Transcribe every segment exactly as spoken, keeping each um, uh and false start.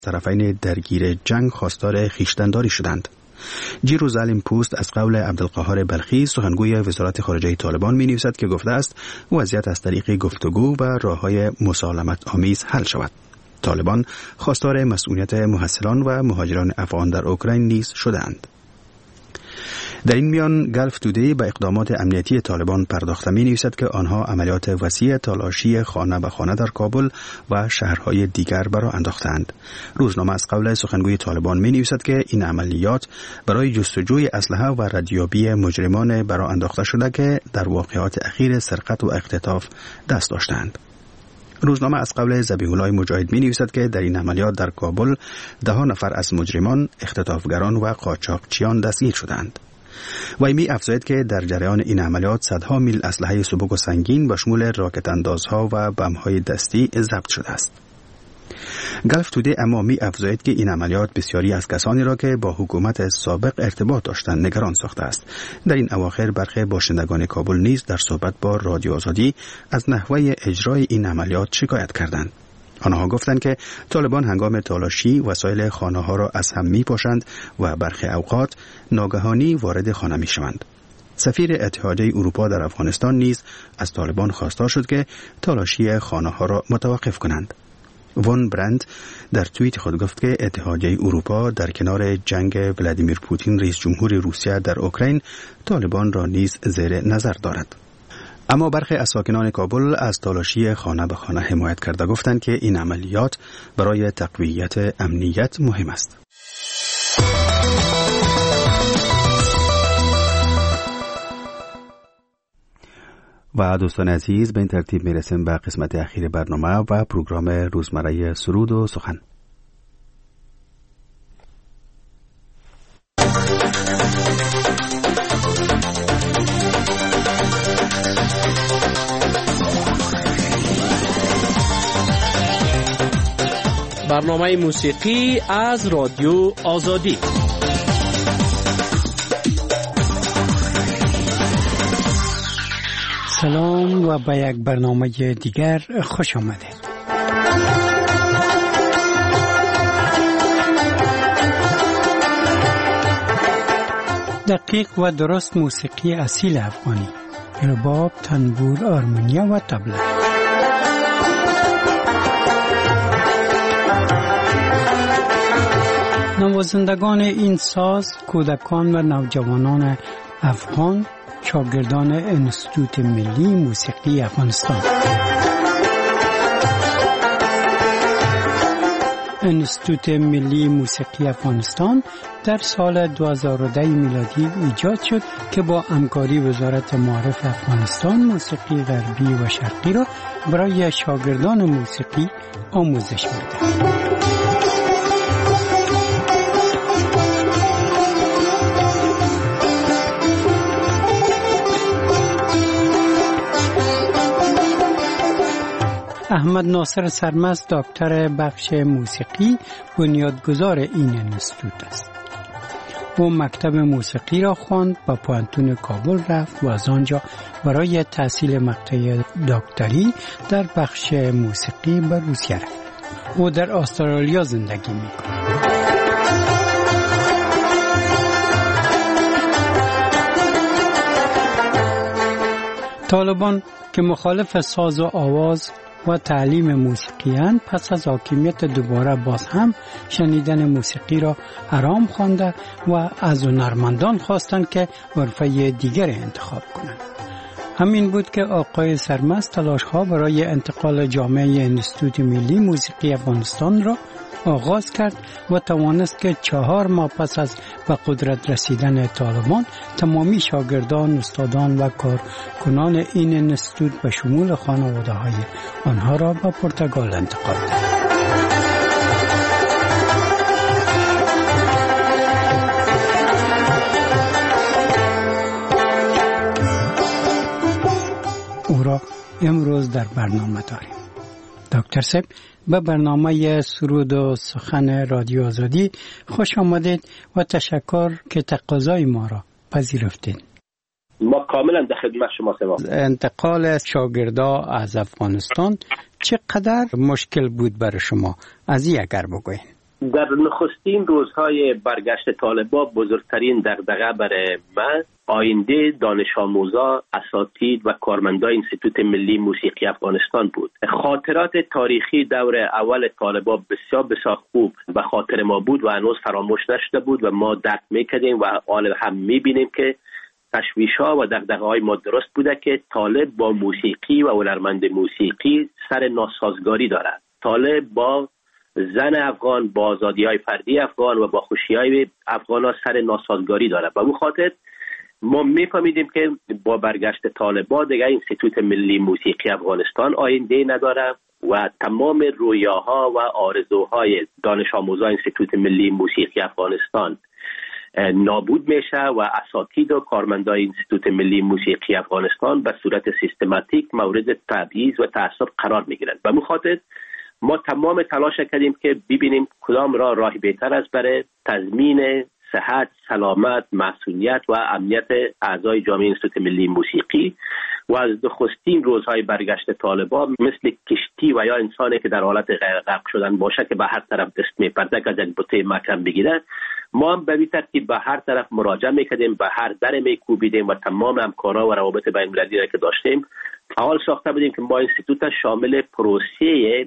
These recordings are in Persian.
طرفین درگیر جنگ خواستار خویشتن‌داری شدند. جیروزالیم پوست از قول عبدالقاهر بلخی سخنگوی وزارت خارجه طالبان می نویسد که گفته است وضعیت از طریق گفتگو و راه‌های مسالمت آمیز حل شود. طالبان خواستار مسئولیت محصلان و مهاجران افغان در اوکراین نیز شدند. در این میان گلف تودی به اقدامات امنیتی طالبان پرداخته می نویسد که آنها عملیات وسیع تالاشی خانه به خانه در کابل و شهرهای دیگر برا انداختند. روزنامه از قول سخنگوی طالبان می نویسد که این عملیات برای جستجوی اسلحه و ردیابی مجرمان برا انداخته شده که در واقعات اخیر سرقت و اختطاف دست داشتند. روزنامه از قول ذبیح الله مجاهد می نویسد که در این عملیات در کابل ده ها نفر از مجرمان، اختطافگران و قاچاقچیان دستگیر شدند. وی می افزاید که در جریان این عملیات صدها میل اسلحه سبک و سنگین به شمول راکت اندازها و بم‌های دستی ضبط شده است. گلف تودی اما می افزاید که این عملیات بسیاری از کسانی را که با حکومت سابق ارتباط داشتند نگران ساخته است. در این اواخر برخی باشندگان کابل نیز در صحبت با رادیو آزادی از نحوه اجرای این عملیات شکایت کردند. آنها گفتند که طالبان هنگام تالاشی وسایل خانه ها را از هم می پاشند و برخی اوقات ناگهانی وارد خانه می شوند. سفیر اتحادیه اروپا در افغانستان نیز از طالبان خواستار شد که تالاشی خانه ها را متوقف کنند. وان برند در توییت خود گفت که اتحادیه اروپا در کنار جنگ ولادیمیر پوتین رئیس جمهور روسیه در اوکراین طالبان را نیز زیر نظر دارد. اما برخی از ساکنان کابل از تالاشی خانه به خانه حمایت کرده گفتند که این عملیات برای تقویت امنیت مهم است. و دوستان عزیز، به این ترتیب میرسیم به قسمت اخیر برنامه و پروگرام روزمره سرود و سخن. برنامه موسیقی از رادیو آزادی. سلام و به یک برنامه دیگر خوش آمدید. دقیق و درست موسیقی اصیل افغانی، رباب، تنبور، آرمونیا و طبله. نوازندگان این ساز کودکان و نوجوانان افغان، شاگردان انستیتوت ملی موسیقی افغانستان. انستیتوت ملی موسیقی افغانستان در سال دو هزار و ده میلادی ایجاد شد که با همکاری وزارت معارف افغانستان موسیقی غربی و شرقی را برای شاگردان موسیقی آموزش می‌دهد. احمد ناصر سرمست دکتر بخش موسیقی بنیادگذار این انستیتوت است. او مکتب موسیقی را خواند و پوهنتون کابل رفت و از آنجا برای تحصیل مقطع دکتری در بخش موسیقی به روسیه رفت. او در استرالیا زندگی می‌کند. طالبان که مخالف ساز و آواز و تعلیم موسیقیان پس از حاکمیت دوباره باز هم شنیدن موسیقی را حرام خوانده و از هنرمندان خواستند که حرفه دیگر انتخاب کنند. همین بود که آقای سرمست تلاش‌ها برای انتقال جامعه انستیتوت ملی موسیقی افغانستان را آغاز کرد و توانست که چهار ماه پس از به قدرت رسیدن طالبان تمامی شاگردان، استادان و کارکنان این انستیتوت به شمول خانواده‌های آنها را به پرتغال انتقال داد. او را امروز در برنامه داریم. دکتر صاحب، به برنامه سرود و سخن رادیو آزادی خوش آمدید و تشکر که تقاضای ما را پذیرفتید. ما کاملا در خدمت شما هستیم. انتقال شاگردا از افغانستان چقدر مشکل بود برای شما؟ از این اگر بگوین. در نخستین روزهای برگشت طالبان بزرگترین دغدغه برای من آینده دانش آموزا، اساتید و کارمندان انستیتوت ملی موسیقی افغانستان بود. خاطرات تاریخی دور اول طالبان بسیار بسیار خوب و خاطر ما بود و هنوز فراموش نشده بود و ما درک میکردیم و حال هم میبینیم که تشویش‌ها و دغدغه‌های ما درست بوده که طالب با موسیقی و هنرمند موسیقی سر ناسازگاری دارد. طالب با زن افغان، با آزادی‌های فردی افغان و با خوشی‌های افغان‌ها سر ناسازگاری دارد. و به خاطر ما می‌فهمیدیم که با برگشت طالبان دیگه انستیتوت ملی موسیقی افغانستان آینده نداره و تمام رویاها و آرزوهای دانش آموزان انستیتوت ملی موسیقی افغانستان نابود میشه و اساتید و کارمندان انستیتوت ملی موسیقی افغانستان به صورت سیستماتیک مورد تبعیض و تعصب قرار میگیرند. به مخاطر ما تمام تلاش کردیم که ببینیم کدام راه راه بهتر است برای تضمین صحت، سلامت، مسئولیت و امنیت اعضای جامعه انستیتوت ملی موسیقی و از نخستین روزهای برگشت طالبان مثل کشتی و یا انسانی که در حالت غرق شدن باشه که به هر طرف دست میپرده که از بوته محکم بگیره، ما هم به این ترتیب به هر طرف مراجعه میکردیم، به هر در میکوبیدیم و تمام همکارا و روابط بین المللی را که داشتیم فعال ساخته بودیم که ما انستیتوت شامل پروسه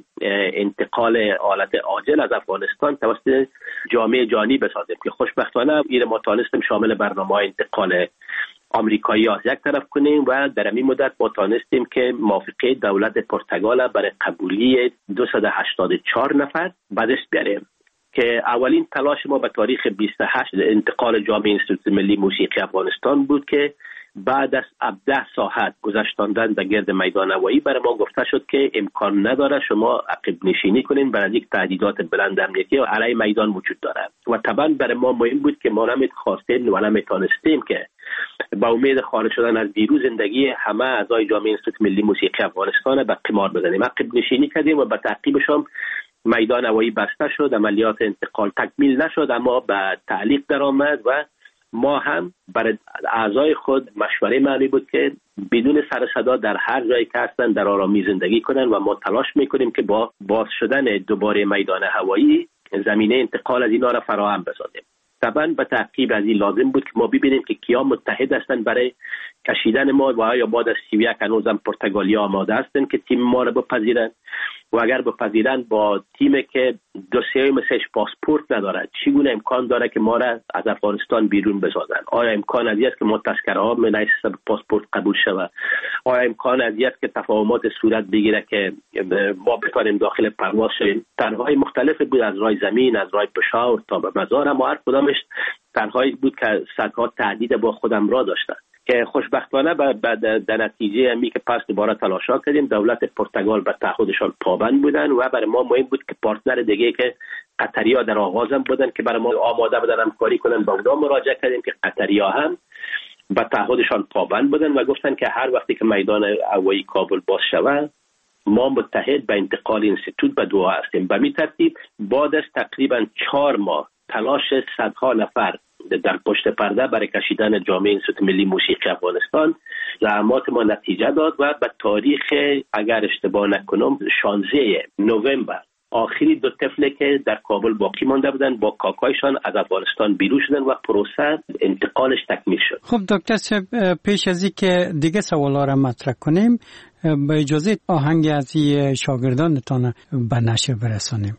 انتقال حالت عاجل از افغانستان توسط جامعه جهانی بسازیم که خوشبختانه این ما تانستیم شامل برنامه انتقال آمریکایی از یک طرف کنیم و در این مدت ما تانستیم که موافقه دولت پرتغال برای قبولی دویست و هشتاد و چهار نفر به دست بیاریم که اولین تلاش ما به تاریخ بیست و هشت انتقال جامعه انستیتوت ملی موسیقی افغانستان بود که بعد از هفده ساعت گذشتاندن در گرد میدان هوایی برای ما گفته شد که امکان نداره شما عقب نشینی کنین، برای یک تهدیدات بلند امنیتی و علیه میدان وجود داره و طبعا برای ما مهم بود که ما نمی خواستیم و نمی تانستیم که با امید خارج شدن از بیرون زندگی همه اعضای جامعه انستیتوت ملی موسیقی افغانستان به قمار بزنیم. عقب نشینی کردیم و به تعقیبش هم میدان هوایی بسته شد، عملیات انتقال تکمیل نشد اما به تعلیق درآمد و ما هم برای اعضای خود مشوره معنی بود که بدون سر صدا در هر جایی که هستن در آرامی زندگی کنن و ما تلاش میکنیم که با باز شدن دوباره میدان هوایی زمینه انتقال از اینا را فراهم بسازیم. طبعا به تعقیب از این لازم بود که ما ببینیم که کیا متحد هستن برای کشیدن ما و آیا بعد از سی و یک هنوزم پرتغالیا آماده هستن که تیم ما را بپذیرن و اگر بپذیرن با تیمی که دوسیه مثلش پاسپورت نداره چگونه امکان داره که ما را از افغانستان بیرون بسازن؟ آیا امکان از است که ما تذکره ها من حساب پاسپورت قبول شود؟ آیا امکان از است که تفاهمات صورت بگیره که ما بتوانیم داخل پرواز شویم؟ طرحهای مختلف بود، از راه زمین، از راه پشاور تا به مزار، اما هر کدامش طرحهایی بود که صدها تهدید با خودم را داشتن که خوشبختانه بعد در نتیجه همی که پس دوباره تلاشا کردیم دولت پرتغال به تعهدشان پابند بودن و برای ما مهم بود که پارتنر دیگه که قطریا در آغازم بودن که برای ما آماده بودن همکاری کنن با اونا مراجعه کردیم که قطریا هم به تعهدشان پابند بودن و گفتن که هر وقتی که میدان هوایی کابل باز شود ما متحد به انتقال انستیتوت به دعا هستیم. به می ترتیب بعد از تقریبا چهار ماه تلاش صدها نفر در پشت پرده برای کشیدن جامعه انستیتوت ملی موسیقی افغانستان زحمات ما نتیجه داد و به تاریخ اگر اشتباه نکنم شانزده نوامبر آخری دو طفلی که در کابل باقی مانده بودن با کاکایشان از افغانستان بیرون شدن و پروسه انتقالش تکمیل شد. خب دکتر صاحب پیش از اینکه دیگه سوالا را مطرح کنیم به اجازه آهنگ از شاگردانتان به نشر برسانیم.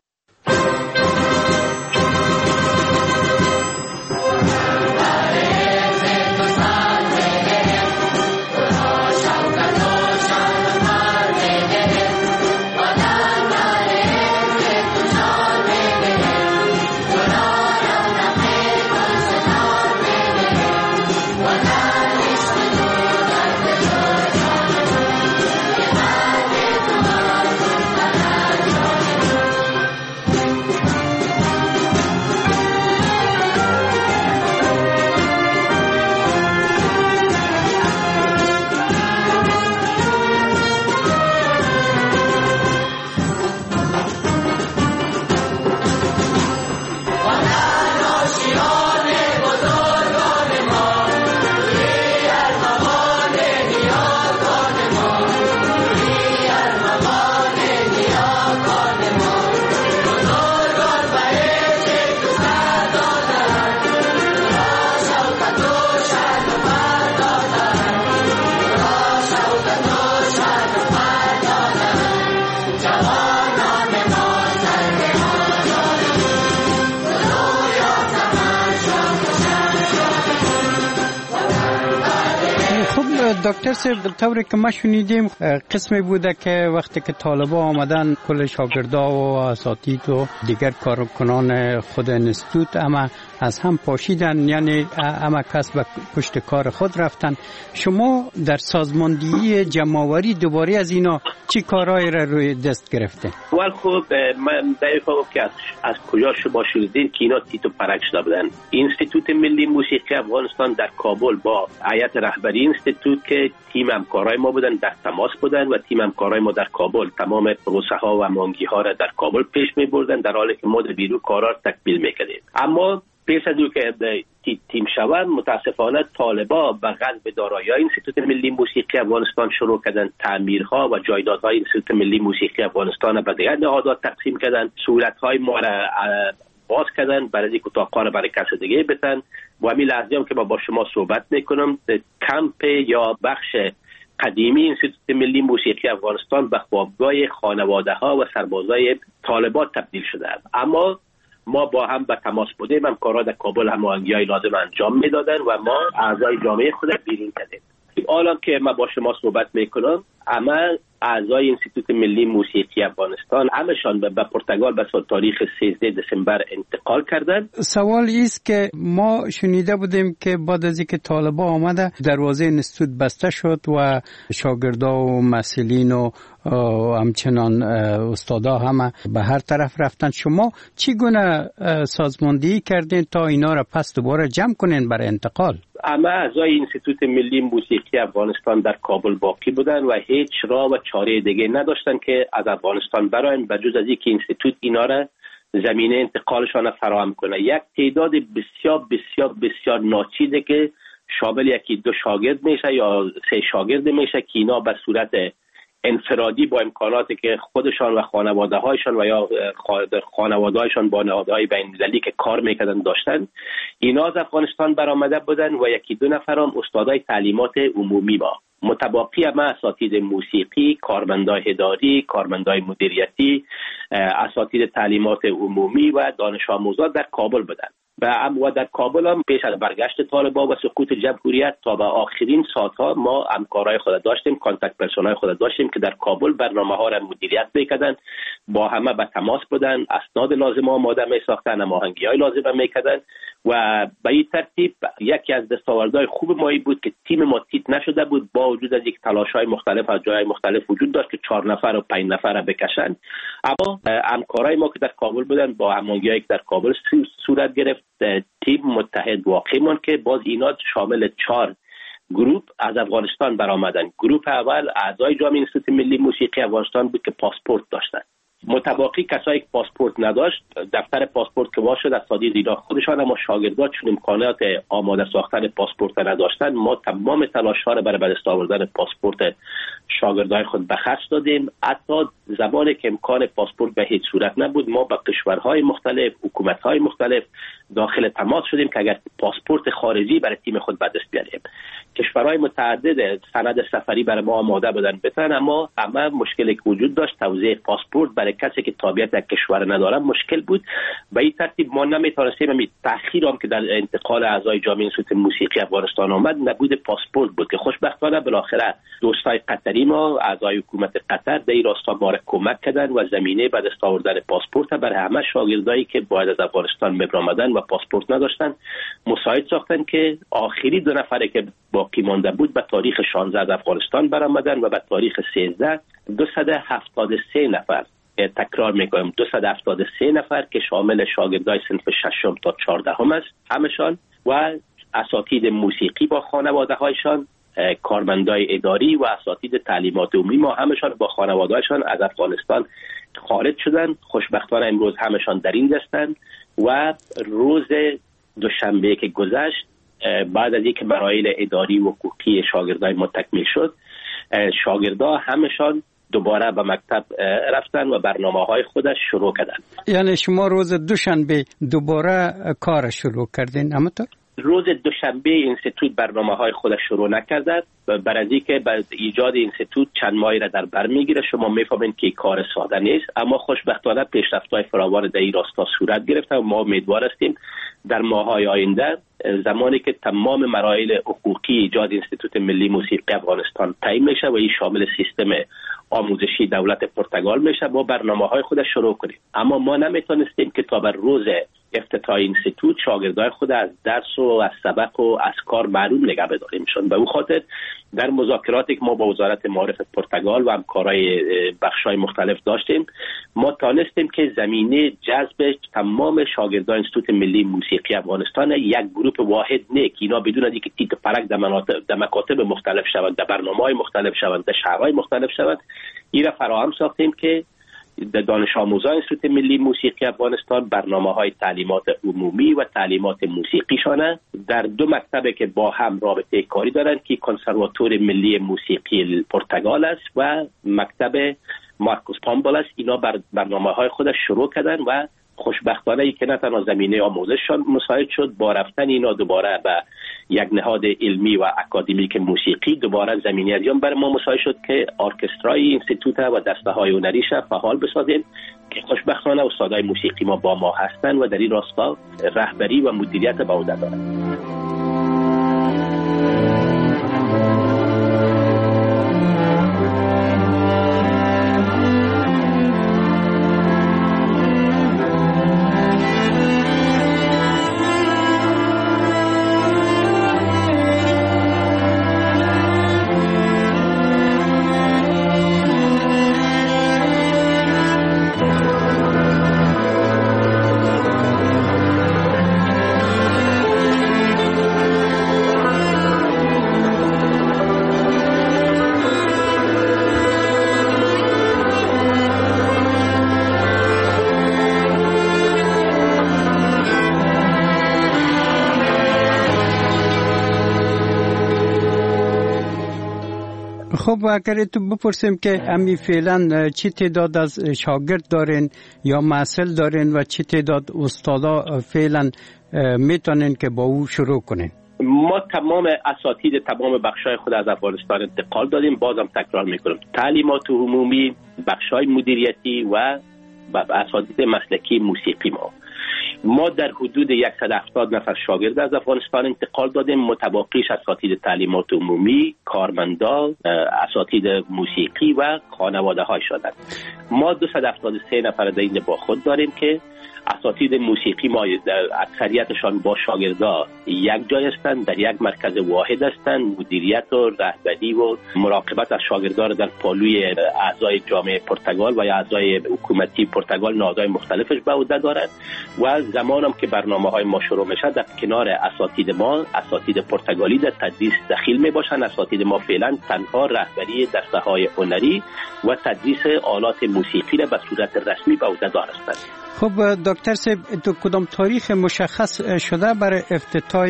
دکتر صاحب طوری که ما شنیدیم قسمی بوده که وقتی که طالبا آمدن کل شاگردا و اساتید و دیگر کارکنان خود انستیتوت اما از هم پاشیدن، یعنی اما کس به پشت کار خود رفتن. شما در سازماندهی جمع‌آوری دوباره از اینا چی کارهایی را روی دست گرفته؟ ولی خب من دقیقا که از, از کجا شما شنیدین که اینا تیتو پرک شده بودن. انستیتوت ملی موسیقی افغانستان در کابل با هیئت رهبری انستیتوت که تیم همکارای ما بودن در تماس بودن و تیم همکارای ما در کابل تمام پروسه ها و مانگی ها را در کابل پیش می بردن، در حالی که ما در بیرون کارا را تکمیل میکردیم. اما پیش از او که تیم شوند متاسفانه طالبا به غصب دارایی‌های انستیتوت ملی موسیقی افغانستان شروع کردن تعمیرها و جایدادهای انستیتوت ملی موسیقی افغانستان به دیگر نهادها تقسیم کردن، سهولت‌های ما را باز کردن برای اینکه اتاق‌ها را برای کس دیگه بدن. و همین لحظه هم که ما با شما صحبت میکنم کمپ یا بخش قدیمی انستیتوت ملی موسیقی افغانستان به خوابگاه خانواده‌ها و سربازای طالبان تبدیل شده. اما ما با هم به تماس بودیم، هم کارا در کابل هماهنگی‌های لازم انجام میدادن و ما اعضای جامعه خود بیرون کردیم. حالا که ما با شما صحبت میکنم اما اعضای انستیتوت ملی موسیقی افغانستان همشان به پرتغال به تاریخ سیزده دسامبر انتقال کردند. سوال است که ما شنیده بودیم که بعد از اینکه طالبان آمده دروازه انستیتوت بسته شد و شاگردا و مسئولین و همچنان استادا همه به هر طرف رفتن. شما چی گونه سازماندهی کردین تا اینا را پس دوباره جمع کنین برای انتقال؟ اما اعضای انستیتوت ملی موسیقی افغانستان در کابل باقی بودن و هیچ راه و چاره دیگه نداشتن که از افغانستان براین به جز از اینکه انستیتوت اینا را زمینه انتقالشان فراهم کنه. یک تعداد بسیار بسیار بسیار ناچیزه که شامل یکی دو شاگرد میشه یا سه شاگرد میشه که اینا به صورت انفرادی با امکاناتی که خودشان و خانواده هایشان و یا خانواده هایشان با نهادهای بین‌المللی که کار میکردن داشتن، اینا از افغانستان برآمده بودن و یکی دو نفر هم استادای تعلیمات عمومی با متباقی هم اساتید موسیقی، کارمندای اداری، کارمندای مدیریتی، اساتید تعلیمات عمومی و دانش آموزان در کابل بودن. و در کابل هم پیش از برگشت طالبان و سقوط جمهوریت تا به آخرین ساعتها ما همکارای خود داشتیم، کانتاکت پرسونای خود داشتیم که در کابل برنامه‌ها را مدیریت می‌کردن، با همه به تماس بودن، اسناد لازم آماده می‌ساختن، هماهنگی‌های لازم می‌کردن و به این ترتیب یکی از دستاوردهای خوب ما بود که تیم ما تیت نشده بود، با وجود از یک تلاش‌های مختلف از جای مختلف وجود داشت که چهار نفر و پنج نفر را بکشن. اما همکارای ما که در کابل بودن با هماهنگی‌هایی که در کابل صورت گرفت، تیم متحد واقعی مون که باز اینا شامل چهار گروه از افغانستان برآمدن. گروه اول اعضای جامعه انستیتوت ملی موسیقی افغانستان بود که پاسپورت داشتن. متباقی کسایی که پاسپورت نداشت، دفتر پاسپورت که واش شد اساتید اینا خودشان، اما شاگردان چون امکانات آماده ساختن پاسپورت نداشتن، ما تمام تلاش‌ها را برای به دست آوردن پاسپورت شاگردای خود به خرج دادیم. حتی زمانی که امکان پاسپورت به هیچ صورت نبود، ما با کشورهای مختلف، حکومت‌های مختلف داخل تماس شدیم که اگر پاسپورت خارجی برای تیم خود به دست بیاریم. کشورهای متعدد سند سفری برای ما آماده بودن بتن، اما همه مشکلی که وجود داشت توزیع پاسپورت برای کسی که تابعیت یک کشور نداره مشکل بود. به این ترتیب ما نمیتونستیم، همین تأخیر هم که در انتقال اعضای جامعه انستیتوت موسیقی افغانستان آمد نبود پاسپورت بود که خوشبختانه بالاخره دوستای قطری ما، اعضای حکومت قطر در این راستا ما را کمک کردن و زمینه به دست آوردن پاسپورت برای همه شاگردایی که باید از افغانستان می‌آمدن و پاسپورت نداشتن مساعد ساختن که آخری دو نفری که باقی مانده بود به تاریخ شانزده از افغانستان برآمدن و به تاریخ سیزده دویست و هفتاد و سه نفر، تکرار میکنم دویست و هفتاد و سه نفر که شامل شاگردای صنف ششم تا چهاردهم است همشان و اساتید موسیقی با خانواده هایشان، کارمندای اداری و اساتید تعلیمات عمومی ما همشان با خانواده هایشان از افغانستان خارج شدن. خوشبختانه امروز همشان در این دستند و روز دوشنبه که گذشت بعد از اینکه مراحل اداری و حقوقی شاگردای ما تکمیل شد، شاگردا همشان دوباره به مکتب رفتن و برنامه‌های خودش شروع کردن. یعنی شما روز دوشنبه دوباره کار شروع کردین؟ همونطور؟ روز دوشنبه انستیتوت برنامه‌های خودش شروع نکرده، برای اینکه بعد ایجاد انستیتوت چند ماهی را در بر میگیره. شما میفهمید که کار ساده نیست، اما خوشبختانه پیشرفت‌های فراوان در این راستا صورت گرفته و ما امیدوار هستیم در ماه‌های آینده زمانی که تمام مراحل حقوقی ایجاد انستیتوت ملی موسیقی افغانستان تعیین میشه و این شامل سیستم آموزشی دولت پرتغال میشه، ما برنامه‌های خودش شروع کنیم. اما ما نمیتونستیم که تا بر روز افتتاح اینستیتوت شاگردای خود از درس و از سبق و از کار محروم نگه بداریمشون. به اون خاطر در مذاکراتی که ما با وزارت معارف پرتغال و همکارای بخش‌های مختلف داشتیم، ما تانستیم که زمینه جذب تمام شاگردان اینستیتوت ملی موسیقی افغانستان یک گروه واحد نه که اینا بدون از اینکه تیت پرک در مکاتب مختلف شوند، در برنامه‌های مختلف شوند، در شهرهای مختلف شوند، این را فراهم ساختیم که در دانش آموزان اینستیتوت ملی موسیقی افغانستان برنامه‌های تعلیمات عمومی و تعلیمات موسیقیشان در دو مکتب که با هم رابطه کاری دارند که کنسرواتوار ملی موسیقی پرتغال است و مکتب مارکوس پامبال است. اینا بر برنامه‌های خودش شروع کردن و خوشبختانه ای که نه تنها زمینه آموزششان مساعد شد، با رفتن اینا دوباره به یک نهاد علمی و اکادمیک موسیقی دوباره زمینه ازیان برای ما مساعد شد که ارکسترای اینستیتوت و دسته‌های هنریش فعال بسازیم که خوشبختانه استادای موسیقی ما با ما هستند و در این راستا رهبری و مدیریت به عهده دارند. خب اگر تو بپرسیم که امی فعلا چی تعداد از شاگرد دارین یا محصل دارین و چی تعداد استادا فعلا میتونین که با او شروع کنین؟ ما تمام اساتید تمام بخشای خود از افغانستان انتقال دادیم. بازم تکرار میکنم، تعلیمات عمومی، بخشای مدیریتی و اساتید مسلکی موسیقی ما ما در حدود صد و هفتاد نفر شاگرد از افغانستان انتقال دادیم. متباقیش اساتید تعلیمات عمومی، کارمندا، اساتید موسیقی و خانواده های شدند. ما دویست و هفتاد و سه نفر در اینجا با خود داریم که اساتید موسیقی ما اکثریتشان با شاگردا یک جای هستند، در یک مرکز واحد هستند. مدیریت و رهبری و مراقبت از شاگردا در پالوی اعضای جامعه پرتغال و یا اعضای حکومتی پرتغال نهادهای مختلفش به عهده دارند و زمانم که برنامه‌های ما شروع میشه در کنار اساتید ما اساتید پرتغالی در تدریس دخیل می باشند. اساتید ما فعلا تنها رهبری دسته‌های هنری و تدریس آلات موسیقی را به صورت رسمی به عهده دارند. خب دکتر صاحب، تو کدام تاریخ مشخص شده برای افتتاح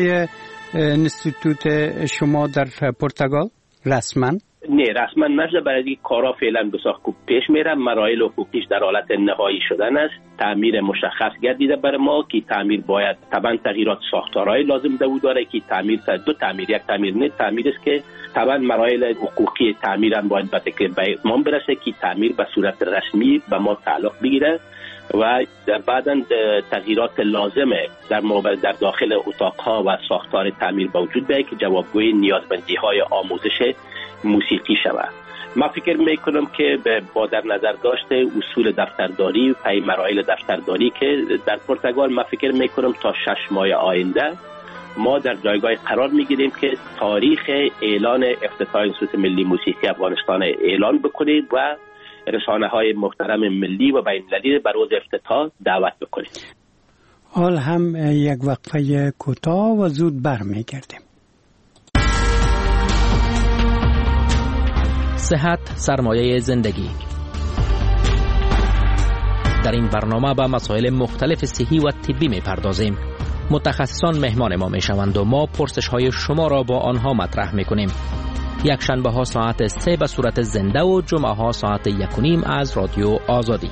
انستیتوت شما در پرتغال رسما؟ نه، رسما نشده، برای اینکه کارا فعلا بسیار خوب پیش میره. مراحل حقوقیش در حالت نهایی شدن است. تعمیر مشخص گردیده برای ما که تعمیر باید طبعا تغییرات ساختارهای لازم دو داره که تعمیر دو تعمیر یک تعمیر نه تعمیر است که طبعا مراحل حقوقی تعمیر هم باید به اتمام برسه که تعمیر به صورت رسمی به ما تعلق بگیره و در بعداً تغییرات لازمه در در داخل اتاقها و ساختار تعمیر به وجود بیاید که جوابگوی نیازمندی‌های آموزش موسیقی شود. من فکر میکنم که با در نظر داشته اصول دفترداری و پی مراحل دفترداری که در پرتغال، من فکر میکنم تا شش ماه آینده ما در جایگاه قرار میگیریم که تاریخ اعلان افتتاح انستیتوت ملی موسیقی افغانستان اعلان بکنید و رسانه های محترم ملی و بین المللی بر روز افتتاح دعوت بکنید. حال هم یک وقفه کوتاه و زود برمیگردیم. صحت سرمایه زندگی. در این برنامه به مسائل مختلف صحی و طبی می‌پردازیم. متخصصان مهمان ما میشوند و ما پرسش های شما را با آنها مطرح میکنیم. یک شنبه ها ساعت سه به صورت زنده و جمعه ها ساعت یک و نیم از رادیو آزادی.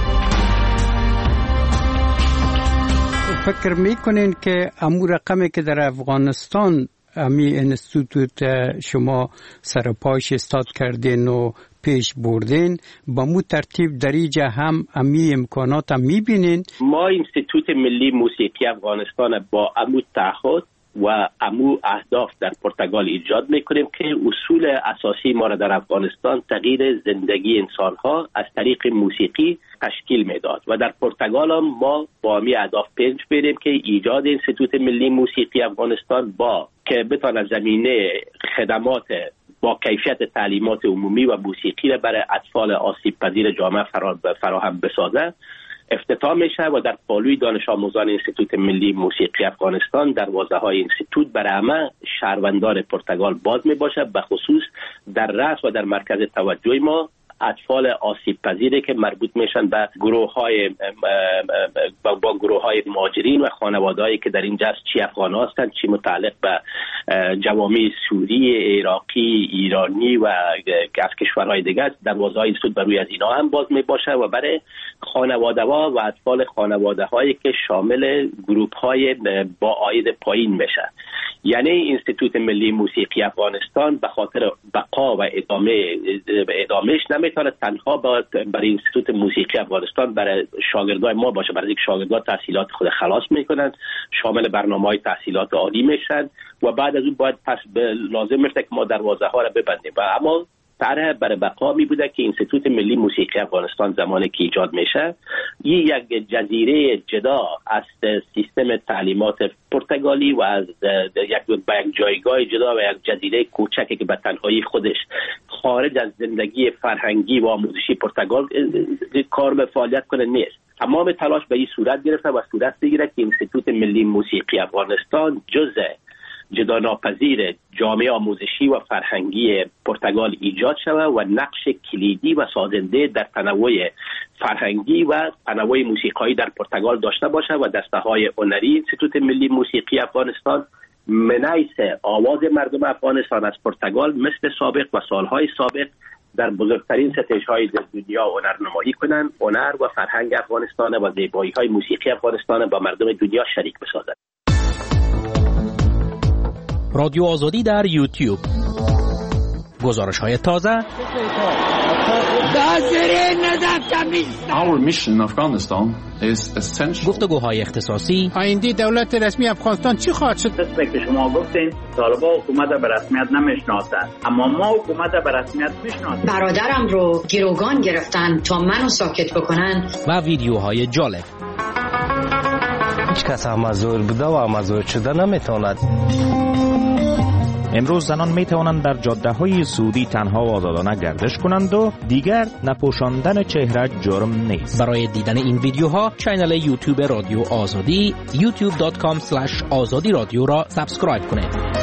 فکر میکنین که امور رقمی که در افغانستان امی انستیتوت شما سرپاش استاد کردین و پیش بردین، با مو ترتیب در اینجا هم امی امکانات هم میبینین؟ ما انستیتوت ملی موسیقی افغانستان با امو تعهد و امو اهداف در پرتغال ایجاد میکنیم که اصول اساسی ما را در افغانستان تغییر زندگی انسانها از طریق موسیقی تشکیل میداد و در پرتغال هم ما با می اهداف پیش بریم که ایجاد انستیتوت ملی موسیقی افغانستان با که بتونه زمینه خدمات با کیفیت تعلیمات عمومی و موسیقی را برای اطفال آسیب پذیر جامعه فراهم بسازه افتتاح میشه و در پالوی دانش آموزان انستیتوت ملی موسیقی افغانستان دروازه های انستیتوت برای همه شهروندان پرتغال باز می باشه، به خصوص در رأس و در مرکز توجه ما اطفال آسیب پذیره که مربوط میشن به گروه های با, با گروه های مهاجرین و خانوادهایی که در اینجا چی افغان هستند چی متعلق به جوامع سوری، عراقی، ایرانی و از کشورهای دیگه دروازه های انستیتوت بر روی از اینا هم باز می باشه و برای خانواده ها و اطفال خانواده هایی که شامل گروه های با عاید پایین میشه. یعنی انستیتوت ملی موسیقی افغانستان به خاطر بقا و ادامه ادامهش نمیتونه تنها برای انستیتوت موسیقی افغانستان برای شاگردای ما باشه، برای اینکه شاگردان تحصیلات خود خلاص میکنن، شامل برنامه‌های تحصیلات عالی میشن و بعد از اون باید پس لازم میشه که ما دروازه ها را ببندیم. و اما طرح برای بقا می بوده که انستیتوت ملی موسیقی افغانستان زمانی که ایجاد میشه این یک جزیره جدا از سیستم تعلیمات پرتغالی و از یک با یک جایگاه جدا و یک جزیره کوچکی که به تنهایی خودش خارج از زندگی فرهنگی و آموزشی پرتغال کار به فعالیت کنه نیست. تمام تلاش به این صورت گرفته و صورت بگیره که انستیتوت ملی موسیقی افغانستان جزء جدا ناپذیر جامعه آموزشی و فرهنگی پرتغال ایجاد شود و نقش کلیدی و سازنده در تنوع فرهنگی و تنوع موسیقایی در پرتغال داشته باشد و دسته‌های هنری انستیتوت ملی موسیقی افغانستان منعکس آواز مردم افغانستان از پرتغال مثل سابق و سالهای سابق در بزرگترین ستیج‌های دنیا هنرنمایی کنند، هنر و فرهنگ افغانستان و زیبایی‌های موسیقی افغانستان با مردم دنیا شریک بسازند. رادیو آزادی در یوتیوب، گزارش های تازه، Our mission in Afghanistan is essential. گفتگوهای اختصاصی، آینده دولت رسمی افغانستان چی خواهد شد؟ که شما گفتین طالبان حکومت به رسمیت نمیشناسند، اما ما حکومت به رسمیت میشناسیم. برادرم رو گروگان گرفتن تا منو ساکت بکنن و ویدیوهای جالب. هیچ کس هم مزور بوده و مزور شده نمیتواند. امروز زنان می توانند در جاده های سعودی تنها و آزادانه گردش کنند و دیگر نپوشاندن چهره جرم نیست. برای دیدن این ویدیوها کانال یوتیوب رادیو آزادی یوتیوب دات کام اسلش آزادی رادیو را سابسکرایب کنید.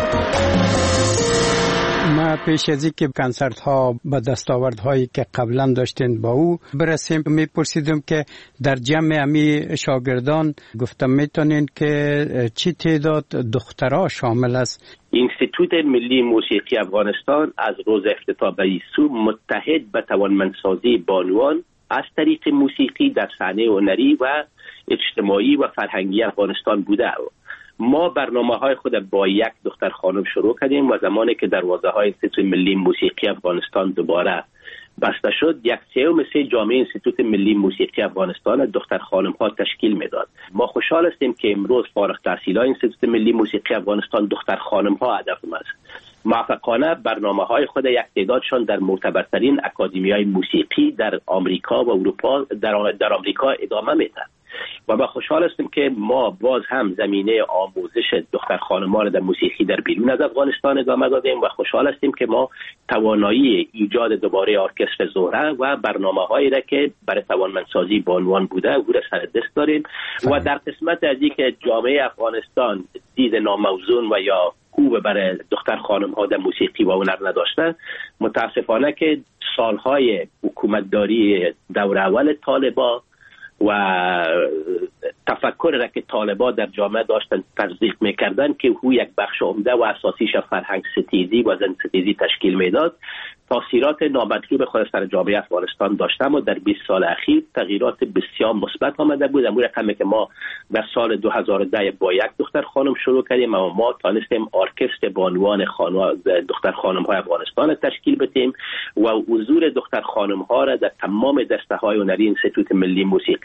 ما پیش از اینکه کنسرت ها با دستاوردهایی که قبلا داشتین با او برسیم میپرسیدم که در جمع امی شاگردان گفتم میتونین که چی تعداد دخترها شامل است؟ انستیتوت ملی موسیقی افغانستان از روز افتتاح به این سو متحد به توانمندسازی بانوان از طریق موسیقی در صحنه هنری و اجتماعی و فرهنگی افغانستان بوده. ما برنامه های خود با یک دختر خانم شروع کردیم و زمانی که دروازه های انستیتوت ملی موسیقی افغانستان دوباره بسته شد، یک سوم سه جامعه انستیتوت ملی موسیقی افغانستان دختر خانم ها تشکیل میداد. ما خوشحال هستیم که امروز فارغ التحصیلان انستیتوت ملی موسیقی افغانستان دختر خانم ها هدف ما است. موفقانه برنامه های خود یک تعدادشان در معتبرترین اکادمی های موسیقی در آمریکا و اروپا در, در آمریکا ادامه میده و ما خوشحال هستیم که ما باز هم زمینه آموزش دختر خانمان در موسیقی در بیرون از افغانستان ادامه دادیم و خوشحال هستیم که ما توانایی ایجاد دوباره ارکستر زهره و برنامه‌هایی را که برای توانمندسازی بانوان بوده او را سر دست داریم و در قسمت از اینکه جامعه افغانستان دید ناموزون و یا خوب برای دختر خانم ها در موسیقی و هنر نداشته، متاسفانه که سالهای حکومتداری دور اول طالبان و تفکر را که طالبان در جامعه داشتن تزریق میکردن که او یک بخش عمده و اساسیش فرهنگ ستیزی و زن ستیزی تشکیل میداد، تاثیرات نامطلوب خود سر جامعه افغانستان داشتم و در بیست سال اخیر تغییرات بسیار مثبت آمده بود. امور رقمی که ما در سال دو هزار و ده با یک دختر خانم شروع کردیم و ما تانستیم ارکستر بانوان خانم دختر خانم های افغانستان تشکیل بدیم و حضور دختر خانم ها را در تمام دسته های هنری انستیتوت ملی موسیقی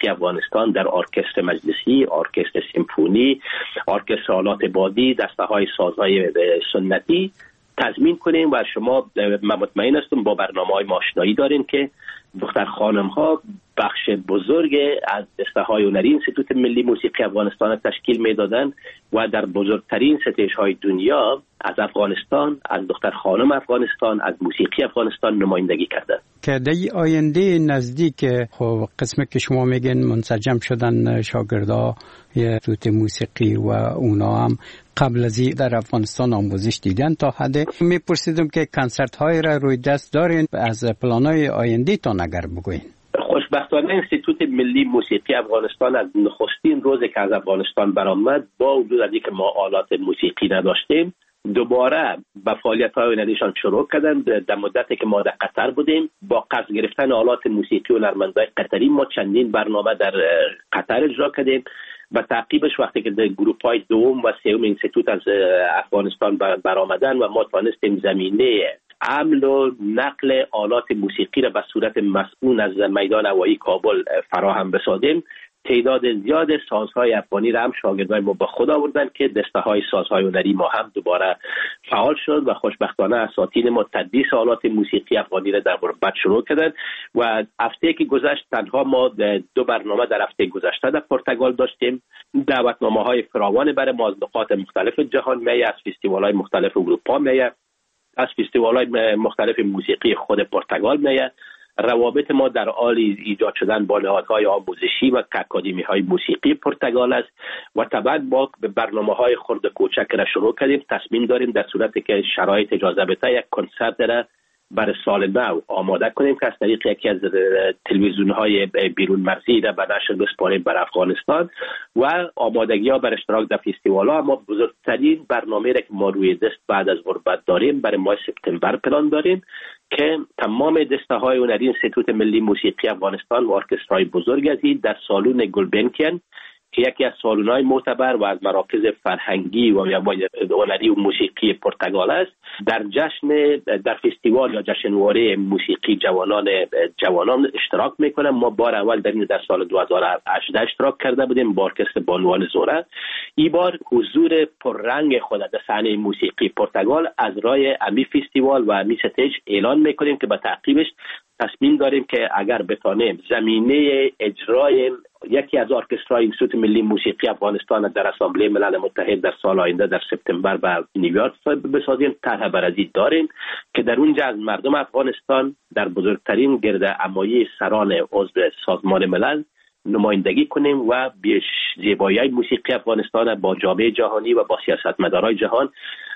موسیقی افغانستان در ارکستر مجلسی، ارکستر سیمفونی، ارکستر آلات بادی، دسته‌های سازهای سنتی تضمین کنیم و شما مطمئن هستم با برنامه‌های آشنایی دارین که دختر خانم‌ها بخش بزرگ از دسته‌های هنری انستیتوت ملی موسیقی افغانستان تشکیل می‌دادند و در بزرگترین ستیج‌های دنیا از افغانستان، از دختر خانم افغانستان، از موسیقی افغانستان نمایندگی کردند. که در آینده نزدیک خب قسمت که شما میگین منسجم شدن شاگردا انستیتوت موسیقی و اونا هم قبل از این در افغانستان آموزش دیدن تا حد میپرسیدم که کنسرت های را روی دست دارین از پلانای آینده تا نگر بگوین. خوشبختانه انستیتوت ملی موسیقی افغانستان از نخستین روزی که از افغانستان برآمد با وجود از اینکه ما آلات موسیقی نداشتیم دوباره به فعالیت‌های هنریشان شروع کردن. در مدتی که ما در قطر بودیم با قرض گرفتن آلات موسیقی و هنرمندای قطری ما چندین برنامه در قطر اجرا کردیم و تعقیبش وقتی که در گروه‌های دوم و سوم انستیتوت از افغانستان برآمدن و ما توانستیم زمینه حمل و نقل آلات موسیقی را به صورت مسئول از میدان هوایی کابل فراهم بسازیم، تعداد زیاد سازهای افغانی را هم شاگردای ما به خود آوردن که دسته‌های سازهای هنری ما هم دوباره فعال شد و خوشبختانه اساتید ما تدریس آلات موسیقی افغانی را در غربت شروع کردن و هفته که گذشت تنها ما دو برنامه در هفته گذشته در پرتغال داشتیم. دعوتنامه‌های فراوان برای ما از نقاط مختلف جهان میاد، از فستیوال‌های مختلف اروپا میاد، از فستیوال‌های مختلف موسیقی خود پرتغال میاد. روابط ما در حال ایجاد شدن با نهادهای آموزشی و اکادمی‌های موسیقی پرتغال است و طبعا ما به برنامه‌های خرد کوچک را شروع کردیم. تصمیم داریم در صورتی که شرایط اجازه بده یک کنسرت را برای سال نو آماده کنیم که از طریق یکی از تلویزیون‌های بیرون مرزی را به نشر بسپاریم بر افغانستان و آمادگی‌ها برای اشتراک در فستیوال‌ها. اما بزرگترین برنامه را که ما روی دست بعد از غربت داریم برای ماه سپتامبر پلان داریم که تمام دسته‌های هنری انستیتوت ملی موسیقی افغانستان و ارکسترهای بزرگ از این در سالن گلبنکن که یکی از سالن‌های معتبر و از مراکز فرهنگی و هنری و موسیقی پرتغال است در جشن در فستیوال یا جشنواره موسیقی جوانان جوانان اشتراک میکنن. ما بار اول در این در سال دو هزار و هجده اشتراک کرده بودیم با ارکستر بانوان زوره. این بار حضور پررنگ خود در صحنه موسیقی پرتغال از رای امی فستیوال و امی ستیج اعلان میکنیم که به تعقیبش تصمیم داریم که اگر بتانیم زمینه اجرای یکی از ارکسترهای انستیتوت ملی موسیقی افغانستان در اسامبله ملل متحد در سال آینده در سپتامبر و نیویورک بسازیم. طرح برازی داریم که در اونجا از مردم افغانستان در بزرگترین گرد همایی سران عضو سازمان ملل نمایندگی کنیم و بیش زیبایی موسیقی افغانستان با جامعه جهانی و با سیاستمدارای جهان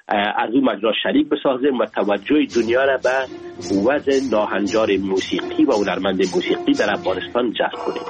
از اون مجرا شریک بسازیم و توجه دنیا را به وضع ناهنجار موسیقی و هنرمند موسیقی در افغانستان جلب کنیم.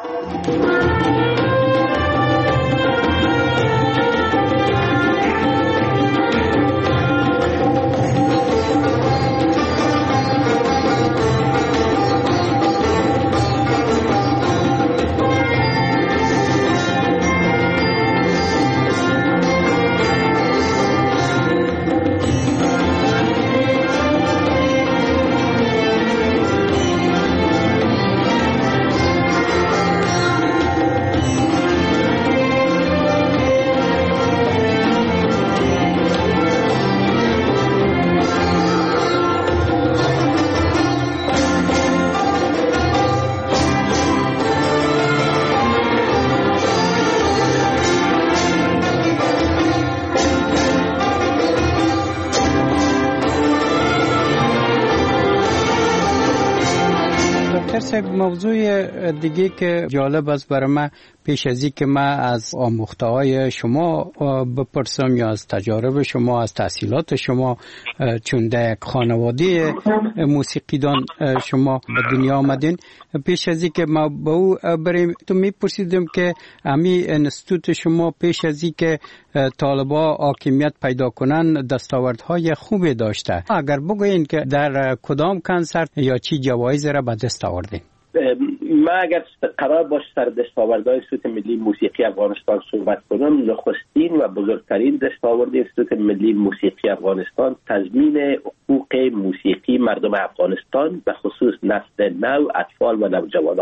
موضوع دیگه که جالب است برای من پیش از این که من از آموخته های شما بپرسم یا از تجارب شما از تحصیلات شما چون در یک خانواده موسیقیدان شما به دنیا آمدین پیش از این که ما به او بریم تو میپرسیدم که امی انستیتوت شما پیش از این که طالبا حاکمیت پیدا کنن دستاوردهای خوبی داشته اگر بگوین که در کدام کنسرت یا چی جوایز را به دست آوردین؟ ما اگر قرار باشه سر دستاوردهای انستیتوت ملی موسیقی افغانستان صحبت کنم نخستین و بزرگترین دستاورد انستیتوت ملی موسیقی افغانستان تضمین حقوق موسیقی مردم افغانستان به خصوص نسل نو اطفال و نوجوانان بود.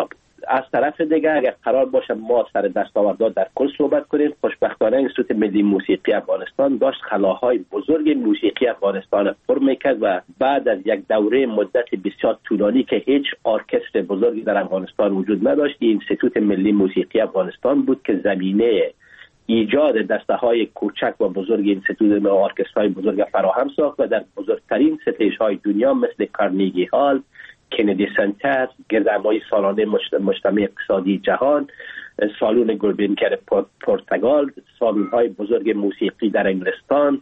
از طرف دیگه اگر قرار باشه ما سر دستاوردها در کل صحبت کنیم، خوشبختانه انستیتوت ملی موسیقی افغانستان داشت خلاهای بزرگ موسیقی افغانستان پر میکرد و بعد از یک دوره مدت بسیار طولانی که هیچ ارکستر بزرگی در افغانستان وجود نداشت، انستیتوت ملی موسیقی افغانستان بود که زمینه ایجاد دسته‌های کوچک و بزرگ انستیتوت ارکسترهای بزرگ فراهم ساخت و در بزرگترین ستیج‌های دنیا مثل کارنگی هال، کندی سنتر، گردهمایی سالانه مجتمع اقتصادی جهان، سالن گلبنگر پرتغال، سالن‌های بزرگ موسیقی در انگلستان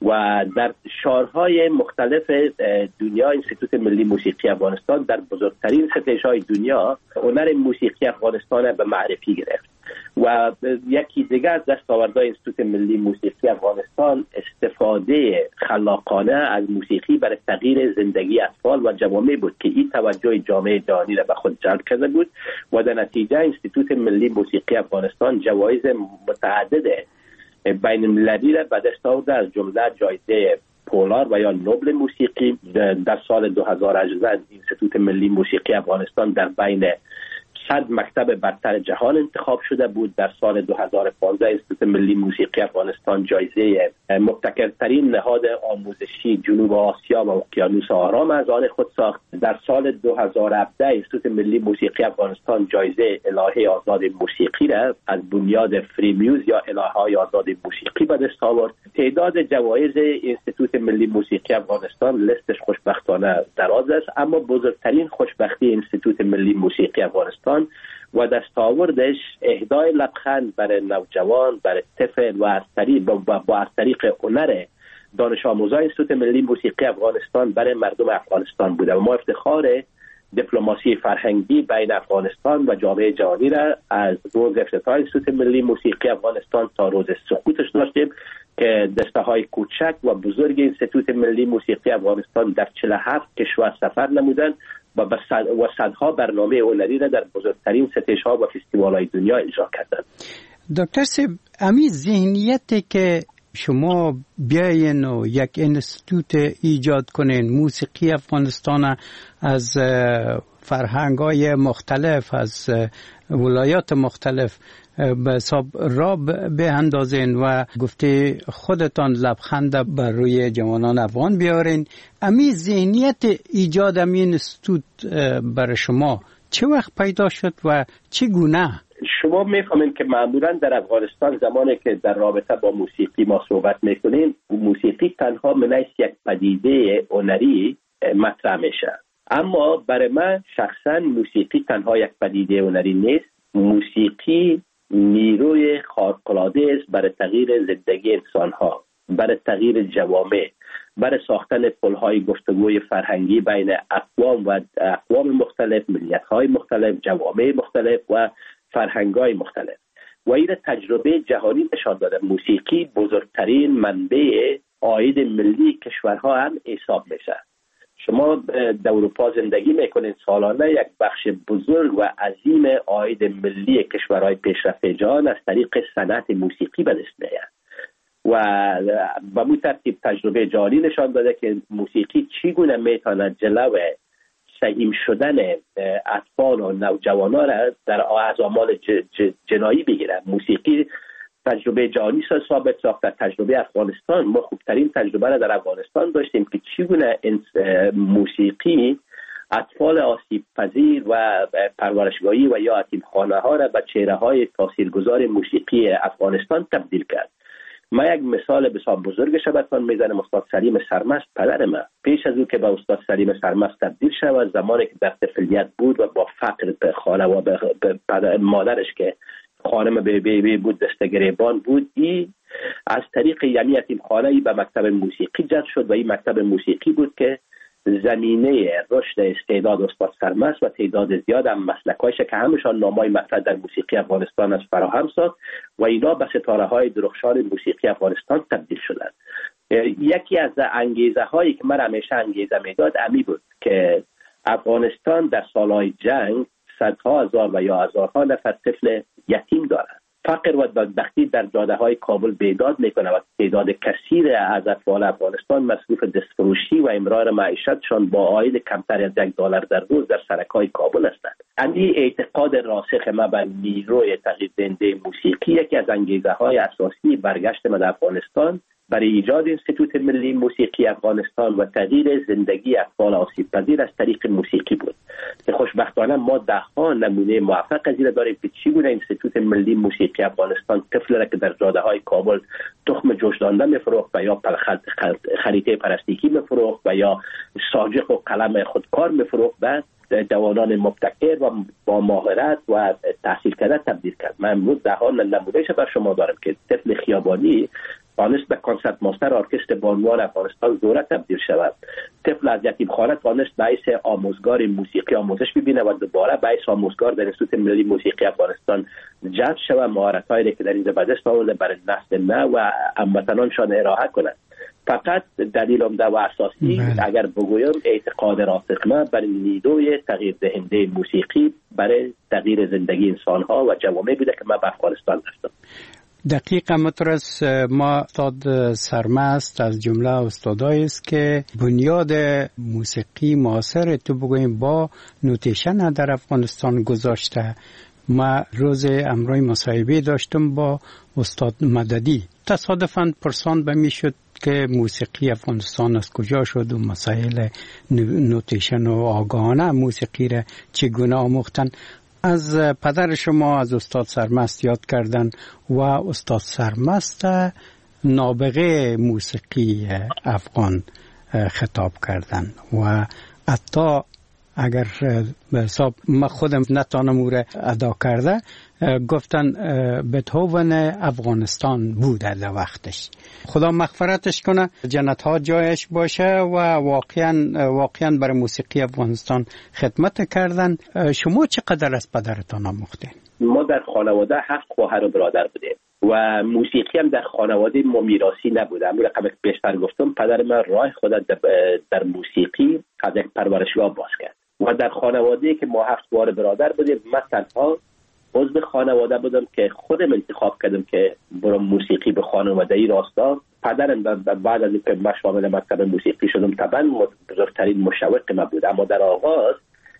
و در شهرهای مختلف دنیا انستیتوت ملی موسیقی افغانستان در بزرگترین ستیج‌های دنیا هنر موسیقی افغانستان به معرفی گرفت. و یکی دیگر از دستاوردهای انستیتوت ملی موسیقی افغانستان استفاده خلاقانه از موسیقی برای تغییر زندگی اطفال و جوامع بود که این توجه جامعه جهانی را به خود جلب کرده بود و در نتیجه انستیتوت ملی موسیقی افغانستان جوایز متعدد بین المللی را به دست آورد، از جمله جایزه پولار و یا نوبل موسیقی. در سال دو هزار و هجده انستیتوت ملی موسیقی افغانستان در بین صد مکتب برتر جهان انتخاب شده بود. در سال دو هزار و پانزده انستیتوت ملی موسیقی افغانستان جایزه مبتکرترین نهاد آموزشی جنوب آسیا و اقیانوس آرام از آن خود ساخت. در سال دو هزار و هفده انستیتوت ملی موسیقی افغانستان جایزه الهه آزاد موسیقی را از بنیاد فری میوز یا الهه‌های آزاد موسیقی به دست آورد. تعداد جوایز انستیتوت ملی موسیقی افغانستان لیستش خوشبختانه دراز است، اما بزرگترین خوشبختی انستیتوت ملی موسیقی افغانستان و دستاوردش اهدای لبخند برای نوجوان، برای طفل و از طریق با, با از طریق هنر دانش آموزان انستیتوت ملی موسیقی افغانستان برای مردم افغانستان بوده و ما افتخار دیپلماسی فرهنگی بین افغانستان و جامعه جهانی را از روز افتتاح انستیتوت ملی موسیقی افغانستان تا روز سقوطش داشتیم که دسته‌های کوچک و بزرگ انستیتوت ملی موسیقی افغانستان در چهل و هفت کشور سفر نمودند و و صدها برنامه هنری را در بزرگترین ستیج‌ها و فستیوال‌های دنیا اجرا کردند. دکتر صاحب، امی ذهنیتی که شما بیاین و یک انستیتوت ایجاد کنین موسیقی افغانستان از فرهنگ‌های مختلف از ولایات مختلف به حساب را به اندازین و گفته خودتان لبخند بر روی جوانان افغان بیارین، امی ذهنیت ایجاد امی انستیتوت برای شما چه وقت پیدا شد و چگونه؟ شما میفهمین که معمولا در افغانستان زمانی که در رابطه با موسیقی ما صحبت میکنیم، موسیقی تنها منیست یک پدیده هنری مطرح میشه، اما برای من شخصا موسیقی تنها یک پدیده هنری نیست. موسیقی نیروی خارق‌العاده است برای تغییر زندگی انسان‌ها، برای تغییر جوامع، برای ساختن پل‌های گفتگوی فرهنگی بین اقوام و اقوام مختلف، ملیت‌های مختلف، جوامع مختلف و فرهنگ‌های مختلف. و این تجربه جهانی نشان داده موسیقی بزرگترین منبع عاید ملی کشورها هم حساب میشه. شما در اروپا زندگی میکنید، سالانه یک بخش بزرگ و عظیم عاید ملی کشورهای پیشرفته جهان از طریق صنعت موسیقی به دست میاد و به این ترتیب تجربه جهانی نشان داده که موسیقی چگونه میتونه جلو سهیم شدن اطفال و نوجوانان را در از اعمال جنایی بگیره. موسیقی تجربه جهانی ثابت ساخت. در تجربه افغانستان ما خوبترین تجربه را در افغانستان داشتیم که چگونه موسیقی اطفال آسیب پذیر و پرورشگاهی و یا یتیمخانه ها را به چهره های تاثیرگذار موسیقی افغانستان تبدیل کرد. من یک مثال بسیار بزرگش براتون میزنم. استاد سلیم سرمست پدر من پیش از او که به استاد سلیم سرمست تبدیل شود، زمانی که در طفولیت بود و با فقر به خانه و به مادرش که خانم به بی بود دستگریبان بود، ای از طریق یعنی یتیمخانه به مکتب موسیقی جذب شد و این مکتب موسیقی بود که زمینه رشد استعداد استاد سرمست و تعداد زیاد هم مسلک‌هایش که همشان نامای مطرح در موسیقی افغانستان از فراهم ساخت و اینا به ستاره‌های درخشان موسیقی افغانستان تبدیل شدند. یکی از انگیزه هایی که من همیشه انگیزه میداد امی بود که افغانستان در سالهای جنگ صدها هزار و یا هزارها نفر طفل یتیم دارد، فقر و بدبختی در جاده های کابل بیداد میکنه و تعداد کثیر از اطفال افغانستان مصروف دستفروشی و امرار معیشتشان با عاید کمتر از یک دلار در روز در سرک‌های کابل هستند. این اعتقاد راسخ ما بر نیروی تغییر دهنده موسیقی یکی از انگیزه های اساسی برگشت ما در افغانستان برای ایجاد انستیتوت ملی موسیقی افغانستان و تغییر زندگی اطفال آسیب پذیر از طریق موسیقی بود که خوشبختانه ما ده ها نمونه موفق از این داریم که چگونه انستیتوت ملی موسیقی افغانستان طفل را که در جاده های کابل تخم جوش دانده میفروخت و یا خریطه پلاستیکی میفروخت و یا ساجق و قلم خودکار میفروخت و جوانان مبتکر و با مهارت و تحصیل کرده تبدیل کرد. من امروز ده ها نمونهش بر شما دارم که طفل خیابانی توانست به کنسرت ماستر ارکستر بانوان افغانستان زوره تبدیل شود. طفل از یتیمخانه توانست باعث آموزگار موسیقی آموزش ببینه و دوباره باعث آموزگار در انستیتوت ملی موسیقی افغانستان جذب شود، مهارت‌هایی که در این به دست آورده برای نسل نو و هموطنانشان ارائه کنند. فقط دلیل عمده و اساسی بله. اگر بگویم اعتقاد راسخ ما برای نیروی تغییر دهنده موسیقی برای تغییر زندگی انسان‌ها و جوامع بوده که ما به افغانستان رفتم. دقیقا مترس ما استاد سرمست از جمله استادایی است که بنیاد موسیقی معاصر تو بگوییم با نوتیشن در افغانستان گذاشته. ما روز امروز مصاحبه داشتم با استاد مددی، تصادفاً پرسان به می شد که موسیقی افغانستان از کجا شد و مسائل نوتیشن و آگاهانه موسیقی را چگونه آموختن. از پدر شما از استاد سرمست یاد کردن و استاد سرمست نابغه موسیقی افغان خطاب کردن و حتی اگر به حساب من خودم نتانم او را ادا کرده گفتن بتهوون افغانستان بوده در وقتش. خدا مغفرتش کنه، جنت ها جایش باشه و واقعا واقعا برای موسیقی افغانستان خدمت کردن. شما چقدر از پدرتان آموختین؟ ما در خانواده هفت خواهر و برادر بودیم و موسیقی هم در خانواده ما میراثی نبوده. همون رقم بیشتر گفتم پدر من راه خود در موسیقی از یک پرورشگاه باز کرد و در خانواده که ما هفت خواهر برادر بودیم من تنها عضو خانواده بودم که خودم انتخاب کردم که برم موسیقی به خانواده ای راستا. پدرم بعد از اینکه من شامل مکتب موسیقی شدم طبعا بزرگترین مشوق من بود، اما در آغاز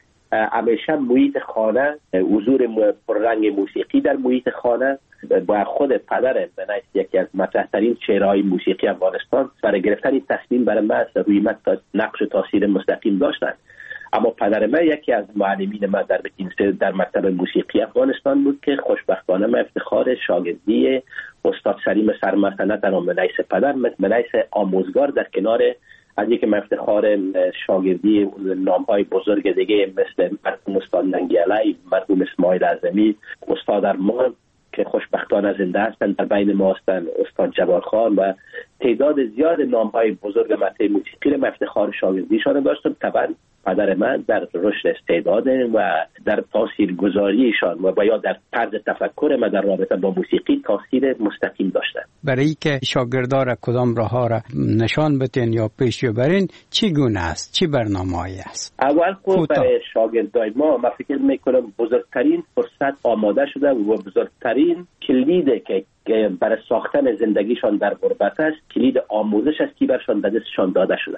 همیشه محیط خانه، حضور پررنگ موسیقی در محیط خانه با خود پدرم به نحو یکی از مطرح‌ترین چهره‌های موسیقی افغانستان برای گرفتن این تصمیم برای من روی من نقش و تاثیر مستقیم داشتند. اما پدر من یکی از معلمین من در در مکتب موسیقی افغانستان بود که خوشبختانه من افتخار شاگردی استاد سلیم سرمست نه تنها به نحو پدر به نحو آموزگار در کنار از اینکه من افتخار شاگردی نام‌های بزرگ دیگه مثل مرحوم استاد ننگی‌علی، مرحوم اسماعیل اعظمی، استاد ارمان که خوشبختانه زنده هستند در بین ما هستند، استاد جواد خان و تعداد زیاد نام‌های بزرگ مطرح موسیقی من افتخار شاگردیشان داشتم. طبعا پدر من در رشد استعداد و در تاثیرگذاریشان و یا در طرز تفکر من در رابطه با موسیقی تاثیر مستقیم داشتن. برای که شاگردان را کدام راه‌ها را نشان بدین یا پیش ببرین چگونه است؟ چه برنامه‌ای است؟ اول خود برای شاگردای ما من فکر می‌کنم بزرگترین فرصت آماده شده و بزرگترین کلید که برای ساختن زندگیشان در غربت است، کلید آموزش است که برشان به دستشان داده شده.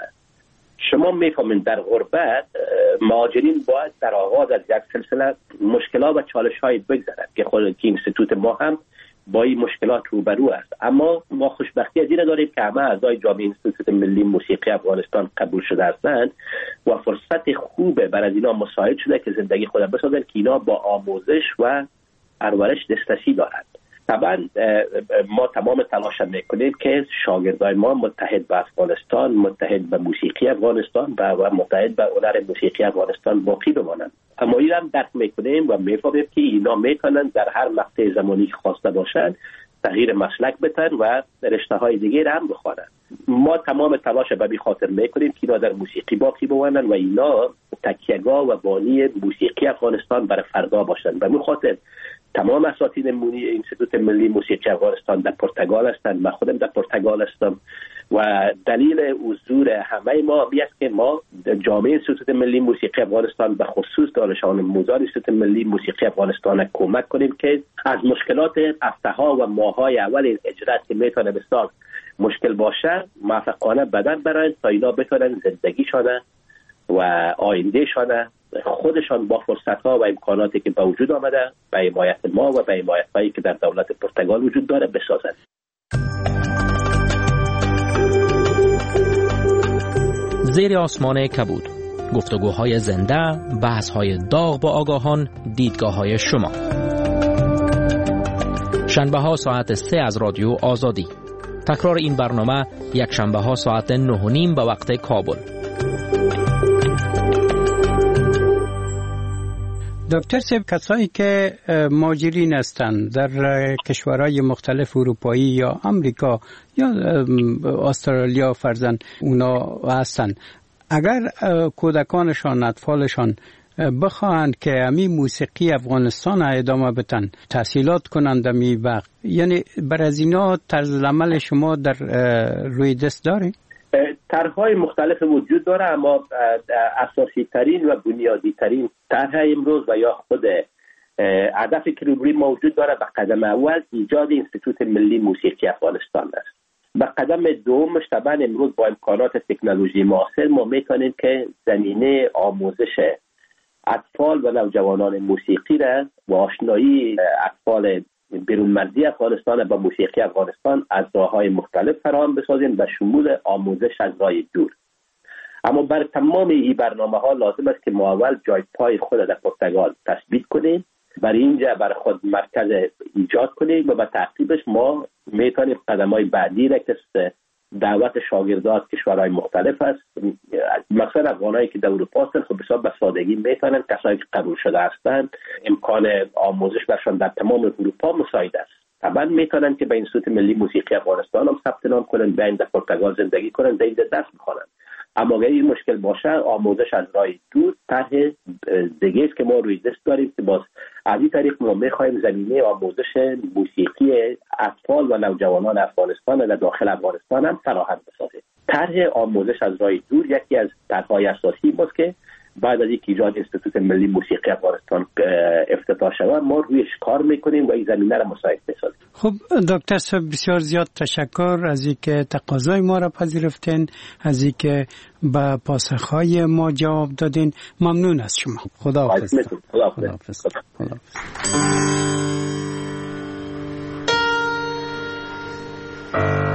شما میفهمید در غربت مهاجرین باید در آغاز از یک سلسله مشکلات و چالش‌های بگذرند که خود اینستیتوت ما هم با این مشکلات روبرو است. اما ما خوشبختی از این داریم که همه اعضای جامعه اینستیتوت ملی موسیقی افغانستان قبول شده هستند و فرصت خوبه برای اینا مساعد شده که زندگی خود بسازند که اینا با آموزش و پرورش دسترسی دارند. طبعا ما تمام تلاش میکنیم که شاگردای ما متحد به افغانستان، متحد به موسیقی افغانستان و متحد به هنر موسیقی افغانستان باقی بمانند. اما این هم درک میکنیم و میفهمیم که اینا میتونن در هر مقطع زمانی که خواسته باشند تغییر مسلک بتن و رشته های دیگه را هم بخوانند. ما تمام تلاش به خاطر میکنیم که اینا در موسیقی باقی بمانند و اینا تکیه‌گاه و بانی موسیقی افغانستان برای فردا باشند. به همین خاطر تمام اساتید مونی اینستیتوت ملی موسیقی افغانستان در پرتغال هستند. من خودم در پرتغال هستم و دلیل حضور همه ما است که ما جامعه انستیتوت ملی موسیقی افغانستان به خصوص دانش آموزان انستیتوت ملی موسیقی افغانستان کمک کنیم که از مشکلات هفته‌ها و ماه‌های اول این اجرات که میتونه بسیار مشکل باشه موفقانه بدن برن تا اینا بتونن زندگیشان و آیندهشان خودشان با فرصت‌ها و امکاناتی که به وجود آمده به حمایت ما و به حمایت‌هایی که در دولت پرتغال وجود داره بسازند. زیر آسمان کبود، گفتگوهای زنده، بحث‌های داغ با آگاهان، دیدگاه‌های شما. شنبه‌ها ساعت سه از رادیو آزادی. تکرار این برنامه یک شنبه‌ها ساعت نه و نیم به وقت کابل. دکتر صاحب، کسایی که مهاجرین هستند در کشورهای مختلف اروپایی یا امریکا یا استرالیا فرزن اونا هستند، اگر کودکانشان اطفالشان بخواهند که امی موسیقی افغانستان ادامه بدن، تحصیلات کنند امی وقت، یعنی بر از اینا طرز عمل شما در روی دست داره؟ طرح‌های مختلف وجود داره، اما اساسی ترین و بنیادی ترین طرح امروز و یا خود هدفی که روی ما وجود داره به قدم اول ایجاد انستیتوت ملی موسیقی افغانستان است. به قدم دوم طبعا امروز با امکانات تکنولوژی معاصر ما میتونیم که زمینه آموزش اطفال و نوجوانان موسیقی را و آشنایی اطفال بیرون مرزی افغانستان با موسیقی افغانستان از راه‌های مختلف فراهم بسازیم به شمول آموزش از راه دور. اما بر تمام این برنامه‌ها لازم است که ما اول جای پای خود در پرتغال تثبیت کنیم، برای اینجا بر خود مرکز ایجاد کنیم و به تعقیبش ما میتونیم قدم‌های بعدی را که دعوت شاگردان کشورهای مختلف است، مثلا افغانایی که در اروپا هستند خب بسیار به سادگی میتونن، کسایی که قبول شده هستند امکان آموزش برشان در تمام اروپا مساعد است. طبعا میتونن که به انستیتوت ملی موسیقی افغانستان هم ثبت نام کنن، بیاین در پرتغال زندگی کنن، در اینجا درس بخونن. اما اگر این مشکل باشه آموزش از راه دور طرح دیگه است که ما روی دست داریم که باز از این طریق ما میخوایم زمینه آموزش موسیقی اطفال و نوجوانان افغانستان در داخل افغانستان هم فراهم بسازیم. طرح آموزش از راه دور یکی از طرح‌های اساسی ماست که بعد از اینکه ایجاد انستیتوت ملی موسیقی افغانستان افتتاح شود ما رویش کار میکنیم و این زمینه را مساعد بسازیم. خب دکتر صاحب بسیار زیاد تشکر از اینکه تقاضای ما را پذیرفتین، از اینکه به پاسخهای ما جواب دادین. ممنون از شما. خداحافظ. خداحافظ. خداحافظ.